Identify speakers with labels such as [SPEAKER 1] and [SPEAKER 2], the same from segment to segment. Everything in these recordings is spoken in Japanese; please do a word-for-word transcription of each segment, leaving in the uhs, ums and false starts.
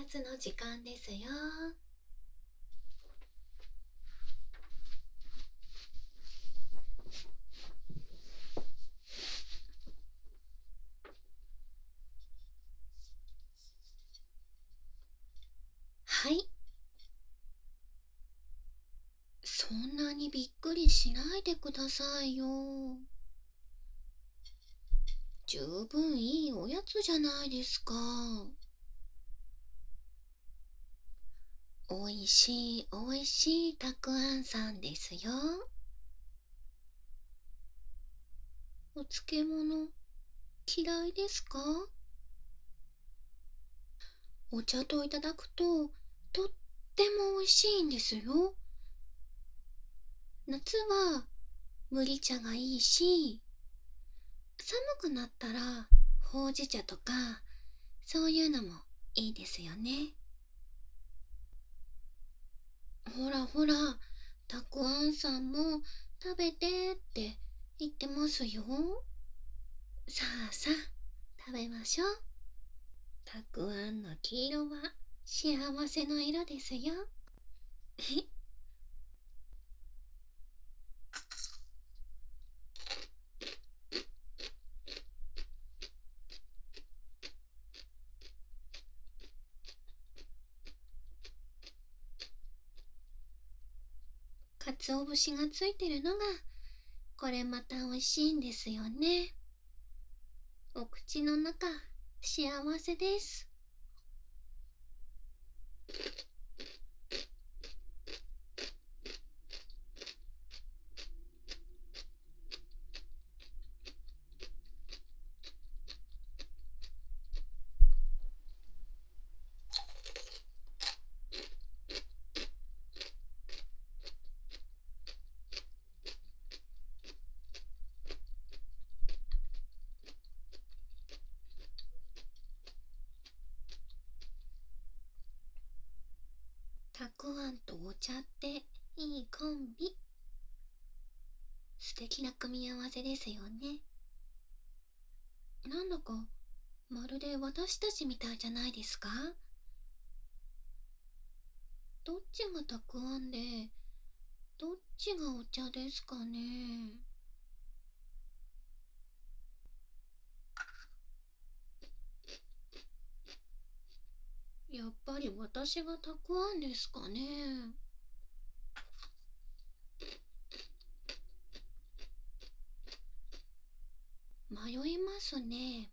[SPEAKER 1] つの時間ですよ。はい。そんなにびっくりしないでくださいよ。十分いいおやつじゃないですか。おいしいおいしいたくあんさんですよ。お漬物嫌いですか？お茶といただくととっても美味しいんですよ。夏は麦茶がいいし、寒くなったらほうじ茶とかそういうのもいいですよね。ほらほら、たくあんさんも食べてって言ってますよ。さあさあ、食べましょう。たくあんの黄色は幸せの色ですよ。鰹節がついてるのがこれまた美味しいんですよね。お口の中幸せです。たくあんとお茶っていいコンビ。素敵な組み合わせですよね。なんだかまるで私たちみたいじゃないですか？どっちがたくあんでどっちがお茶ですかね。やっぱり私がたくあんですかね。迷いますね。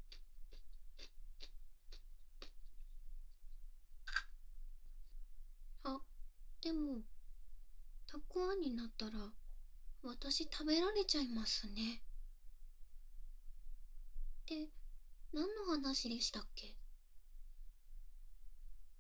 [SPEAKER 1] あ、でもたくあんになったら私食べられちゃいますね。って何の話でしたっけ？